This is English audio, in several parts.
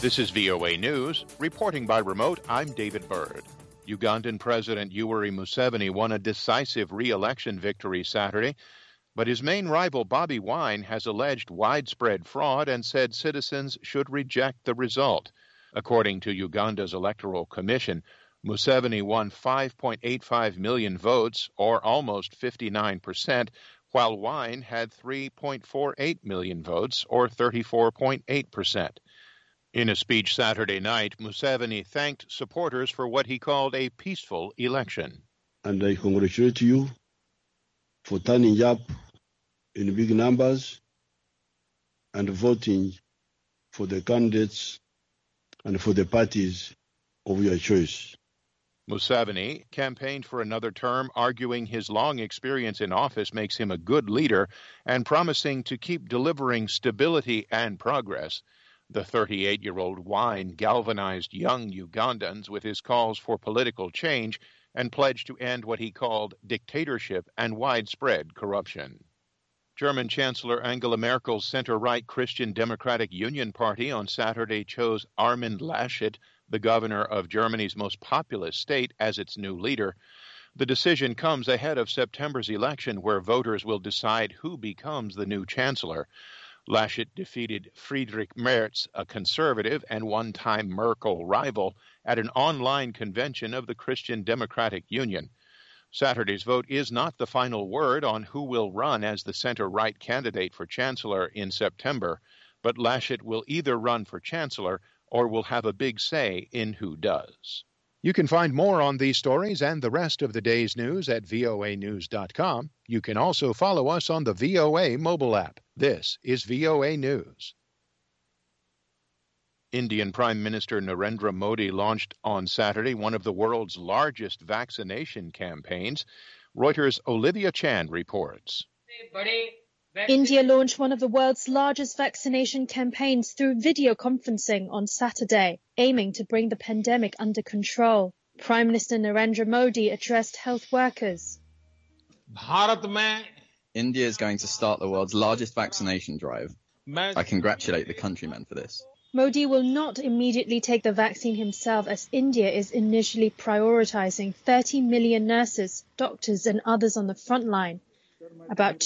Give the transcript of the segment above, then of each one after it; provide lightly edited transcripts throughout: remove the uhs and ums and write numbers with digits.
This is VOA News. Reporting by remote, I'm David Byrd. Ugandan President Yoweri Museveni won a decisive re-election victory Saturday, but his main rival Bobi Wine has alleged widespread fraud and said citizens should reject the result. According to Uganda's Electoral Commission, Museveni won 5.85 million votes, or almost 59%, while Wine had 3.48 million votes, or 34.8%. In a speech Saturday night, Museveni thanked supporters for what he called a peaceful election. And I congratulate you for turning up in big numbers and voting for the candidates and for the parties of your choice. Museveni campaigned for another term, arguing his long experience in office makes him a good leader and promising to keep delivering stability and progress. The 38-year-old Wine galvanized young Ugandans with his calls for political change and pledged to end what he called dictatorship and widespread corruption. German Chancellor Angela Merkel's center-right Christian Democratic Union Party on Saturday chose Armin Laschet, the governor of Germany's most populous state, as its new leader. The decision comes ahead of September's election, where voters will decide who becomes the new chancellor. Laschet defeated Friedrich Merz, a conservative and one-time Merkel rival, at an online convention of the Christian Democratic Union. Saturday's vote is not the final word on who will run as the center-right candidate for chancellor in September, but Laschet will either run for chancellor or will have a big say in who does. You can find more on these stories and the rest of the day's news at voanews.com. You can also follow us on the VOA mobile app. This is VOA News. Indian Prime Minister Narendra Modi launched on Saturday one of the world's largest vaccination campaigns. Reuters' Olivia Chan reports. India launched one of the world's largest vaccination campaigns through video conferencing on Saturday, aiming to bring the pandemic under control. Prime Minister Narendra Modi addressed health workers. India is going to start the world's largest vaccination drive. I congratulate the countrymen for this. Modi will not immediately take the vaccine himself, as India is initially prioritizing 30 million nurses, doctors and others on the front line. About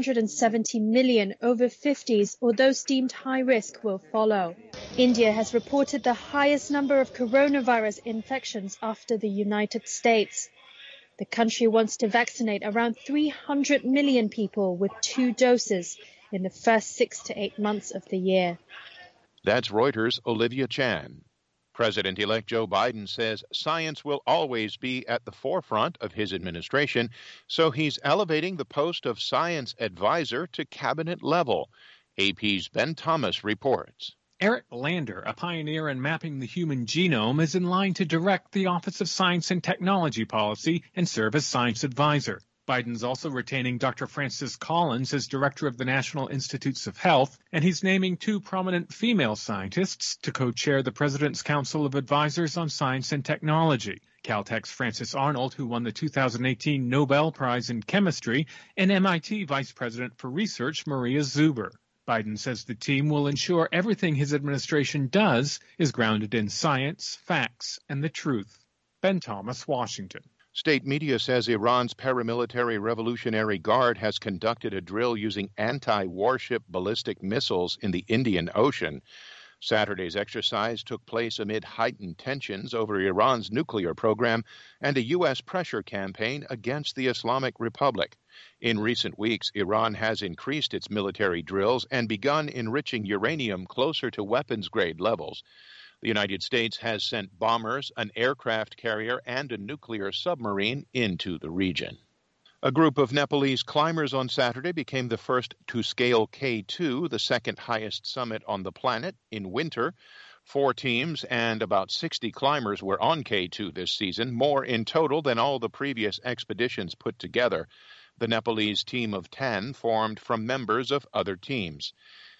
270 million over 50s or those deemed high risk will follow. India has reported the highest number of coronavirus infections after the United States. The country wants to vaccinate around 300 million people with 2 doses in the first 6 to 8 months of the year. That's Reuters' Olivia Chan. President-elect Joe Biden says science will always be at the forefront of his administration, so he's elevating the post of science advisor to cabinet level. AP's Ben Thomas reports. Eric Lander, a pioneer in mapping the human genome, is in line to direct the Office of Science and Technology Policy and serve as science advisor. Biden's also retaining Dr. Francis Collins as director of the National Institutes of Health, and he's naming 2 prominent female scientists to co-chair the President's Council of Advisors on Science and Technology. Caltech's Francis Arnold, who won the 2018 Nobel Prize in Chemistry, and MIT Vice President for Research Maria Zuber. Biden says the team will ensure everything his administration does is grounded in science, facts, and the truth. Ben Thomas, Washington. State media says Iran's paramilitary Revolutionary Guard has conducted a drill using anti-warship ballistic missiles in the Indian Ocean. Saturday's exercise took place amid heightened tensions over Iran's nuclear program and a U.S. pressure campaign against the Islamic Republic. In recent weeks, Iran has increased its military drills and begun enriching uranium closer to weapons-grade levels. The United States has sent bombers, an aircraft carrier, and a nuclear submarine into the region. A group of Nepalese climbers on Saturday became the first to scale K2, the second highest summit on the planet, in winter. 4 teams and about 60 climbers were on K2 this season, more in total than all the previous expeditions put together. The Nepalese team of 10 formed from members of other teams.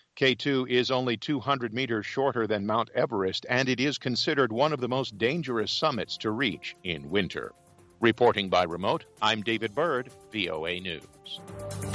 K2 is only 200 meters shorter than Mount Everest, and it is considered one of the most dangerous summits to reach in winter. Reporting by remote, I'm David Byrd, VOA News.